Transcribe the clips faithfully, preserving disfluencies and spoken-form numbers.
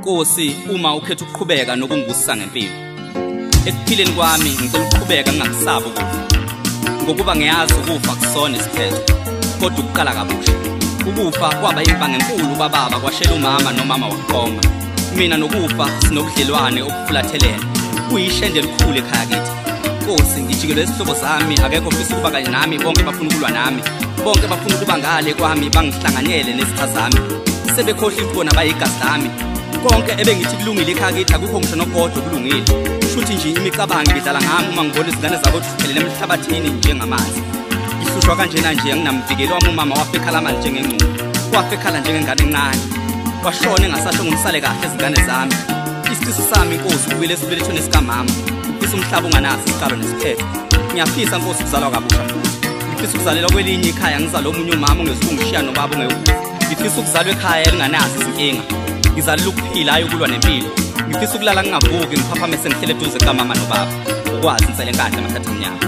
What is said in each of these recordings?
Nkosi, uma ukhetha ukuqhubeka nokungibusisa ngempilo, ekuphileni kwami ngicela ukuqhubeka ngingakusaba ukufa, ngokuba ngiyazi ukufa kusona isiphetho, kodwa ukuqala kabusha. Ukufa kwaba impanga enkulu kwababa kwashela umama nomama waqonga. Mina nokufa sinobudlelwane obufulathelene, kuyishende elikhulu ekhaya kithi. Nkosi, ngijikele isihlobo sami akekho ofisa ukuba kanye nami, bonke bafuna ukulwa nami, bonke bafuna ukuba ngale kwami bangihlanganyele nezitha zami, sebekhohle ikona bayigazi lami. Konke ebengithi kulungile ekhaya kithi akukho ngisho nogodwa kulungile. Shuthi nje imicabango ngidlala ngami uma ngibona izingane zabo ziphelele emhlabathini njengamanzi. Ihlushwa kanjena nje anginamvikeli wami umama wafekhala manje njengengcubo, wafekhala njengengane encane, washona engasasho ngumsale kahle izingane zami. Isifiso sami Nkosi ukubile esibelethweni sikamama, ngifisa umhlaba unganaso isiqalo nesiphetho. Ngiyafisa Nkosi ukuzalwa kabusha futhi, ngifisa ukuzalela kwelinye ikhaya ngizala omunye umama ongezikungishiya nobaba ongekufa. Ngifisa ukuzalwa ekhaya elinganazo izinkinga, ngizalela ukuphila hayi ukulwa nempilo. Ngifisa ukulala ngingavuki ngiphaphame sengihlele eduze kukamama nobaba, ukwazi insele enkade amathatha emnyama.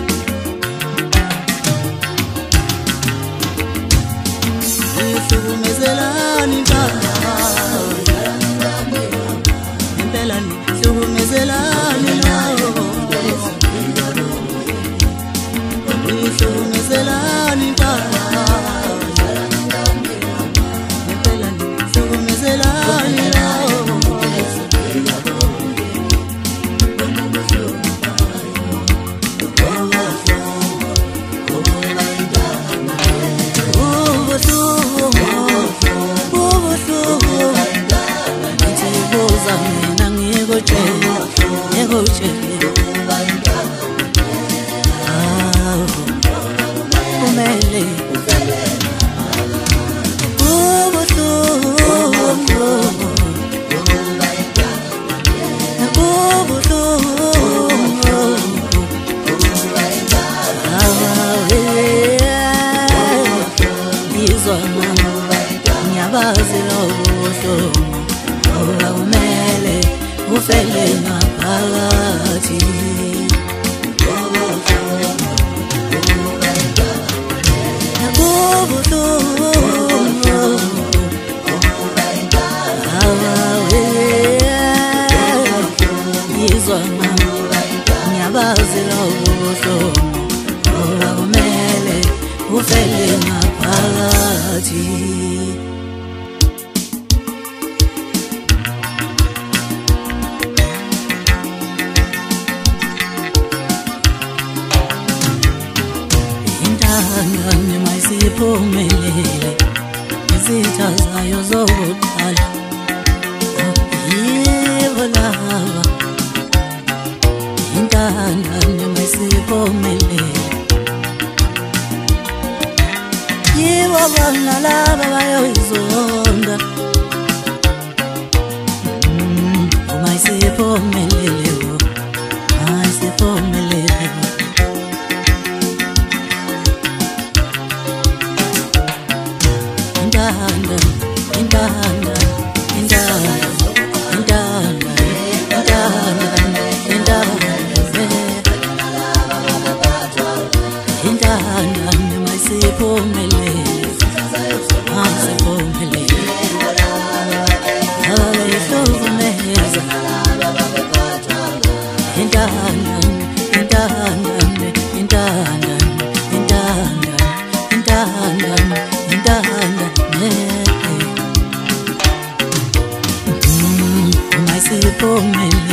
Hlukumezelani baba, impela hlukumezelani nayo, hlukumezelani baba, impela hlukumezelani nayo. Mina ngikutshe ngikutshe kumele ubuhlungu ubuhlungu yizwa mama ngiyabazi lobo buhlungu, kumele ufele ngaphakathi. Yizwa mama ngiyabazi lobo buhlungu, kumele ufele ngaphakathi. Intangane mayisiphumelele izitha zayo zokuqala, yibo laba. Intangane mayisiphumelele yibo bona laba bayoyizonda. Mayisiphumelele mayisiphumelele Indanda, indanda, indanda, indanda, indanda, indanda, mayisiphumelele, mayisiphumelele, ayihlukumeza. Indanda, indanda, indanda, indanda, indanda, indanda. Mayisiphumelele.